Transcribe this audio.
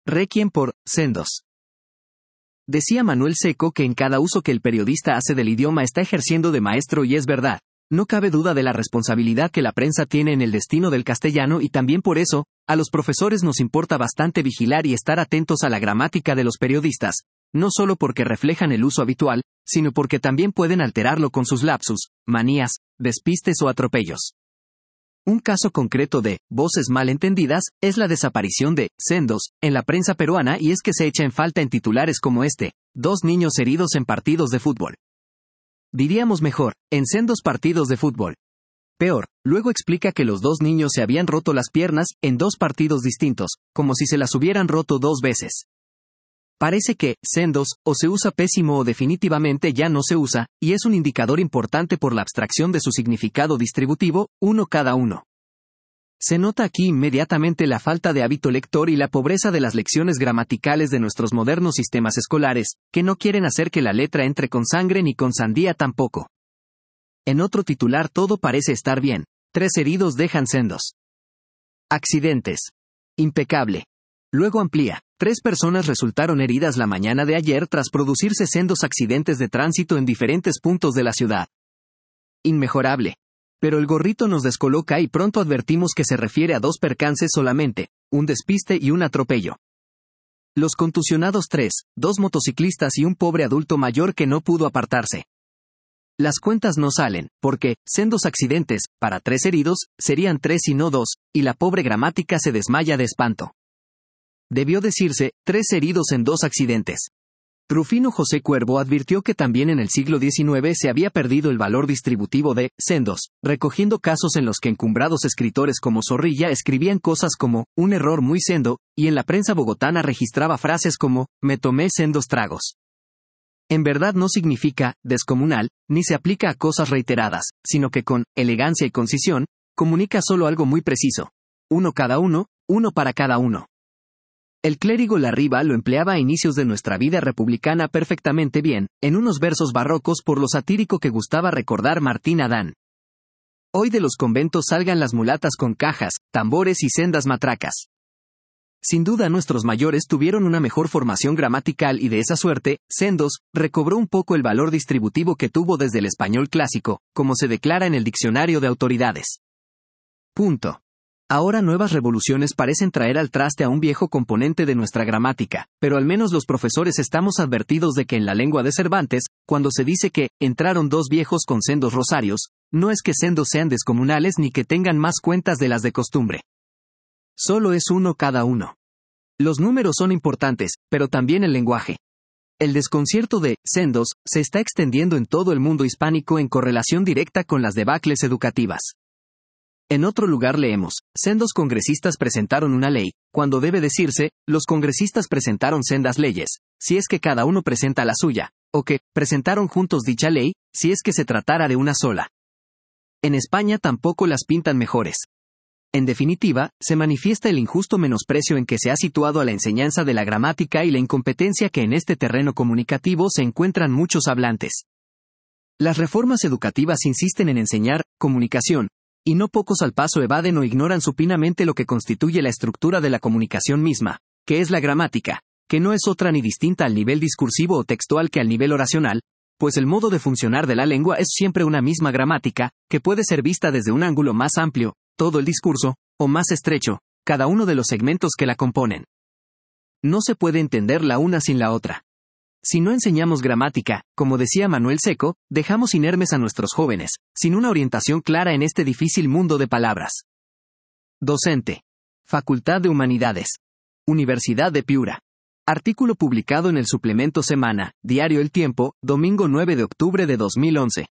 Requiem por Sendos. Decía Manuel Seco que en cada uso que el periodista hace del idioma está ejerciendo de maestro y es verdad. No cabe duda de la responsabilidad que la prensa tiene en el destino del castellano y también por eso, a los profesores nos importa bastante vigilar y estar atentos a la gramática de los periodistas, no solo porque reflejan el uso habitual, sino porque también pueden alterarlo con sus lapsus, manías, despistes o atropellos. Un caso concreto de voces mal entendidas es la desaparición de sendos en la prensa peruana y es que se echa en falta en titulares como este: 2 niños heridos en partidos de fútbol. Diríamos mejor, en sendos partidos de fútbol. Peor, luego explica que los 2 niños se habían roto las piernas en 2 partidos distintos, como si se las hubieran roto 2 veces. Parece que, sendos, o se usa pésimo o definitivamente ya no se usa, y es un indicador importante por la abstracción de su significado distributivo, uno cada uno. Se nota aquí inmediatamente la falta de hábito lector y la pobreza de las lecciones gramaticales de nuestros modernos sistemas escolares, que no quieren hacer que la letra entre con sangre ni con sandía tampoco. En otro titular todo parece estar bien. 3 heridos dejan sendos accidentes. Impecable. Luego amplía. 3 personas resultaron heridas la mañana de ayer tras producirse sendos accidentes de tránsito en diferentes puntos de la ciudad. Inmejorable. Pero el gorrito nos descoloca y pronto advertimos que se refiere a 2 percances solamente, un despiste y un atropello. Los contusionados 3, 2 motociclistas y un pobre adulto mayor que no pudo apartarse. Las cuentas no salen, porque, sendos accidentes, para 3 heridos, serían 3 y no 2, y la pobre gramática se desmaya de espanto. Debió decirse, 3 heridos en 2 accidentes. Rufino José Cuervo advirtió que también en el siglo XIX se había perdido el valor distributivo de sendos, recogiendo casos en los que encumbrados escritores como Zorrilla escribían cosas como, un error muy sendo, y en la prensa bogotana registraba frases como, me tomé sendos tragos. En verdad no significa, descomunal, ni se aplica a cosas reiteradas, sino que con elegancia y concisión, comunica solo algo muy preciso. Uno cada uno, uno para cada uno. El clérigo Larriba lo empleaba a inicios de nuestra vida republicana perfectamente bien, en unos versos barrocos por lo satírico que gustaba recordar Martín Adán. Hoy de los conventos salgan las mulatas con cajas, tambores y sendas matracas. Sin duda nuestros mayores tuvieron una mejor formación gramatical y de esa suerte, sendos, recobró un poco el valor distributivo que tuvo desde el español clásico, como se declara en el diccionario de autoridades. Punto. Ahora nuevas revoluciones parecen traer al traste a un viejo componente de nuestra gramática, pero al menos los profesores estamos advertidos de que en la lengua de Cervantes, cuando se dice que entraron 2 viejos con sendos rosarios, no es que sendos sean descomunales ni que tengan más cuentas de las de costumbre. Solo es uno cada uno. Los números son importantes, pero también el lenguaje. El desconcierto de sendos se está extendiendo en todo el mundo hispánico en correlación directa con las debacles educativas. En otro lugar leemos, sendos congresistas presentaron una ley, cuando debe decirse, los congresistas presentaron sendas leyes, si es que cada uno presenta la suya, o que, presentaron juntos dicha ley, si es que se tratara de una sola. En España tampoco las pintan mejores. En definitiva, se manifiesta el injusto menosprecio en que se ha situado a la enseñanza de la gramática y la incompetencia que en este terreno comunicativo se encuentran muchos hablantes. Las reformas educativas insisten en enseñar comunicación, y no pocos al paso evaden o ignoran supinamente lo que constituye la estructura de la comunicación misma, que es la gramática, que no es otra ni distinta al nivel discursivo o textual que al nivel oracional, pues el modo de funcionar de la lengua es siempre una misma gramática, que puede ser vista desde un ángulo más amplio, todo el discurso, o más estrecho, cada uno de los segmentos que la componen. No se puede entender la una sin la otra. Si no enseñamos gramática, como decía Manuel Seco, dejamos inermes a nuestros jóvenes, sin una orientación clara en este difícil mundo de palabras. Docente. Facultad de Humanidades. Universidad de Piura. Artículo publicado en el suplemento Semana, Diario El Tiempo, domingo 9 de octubre de 2011.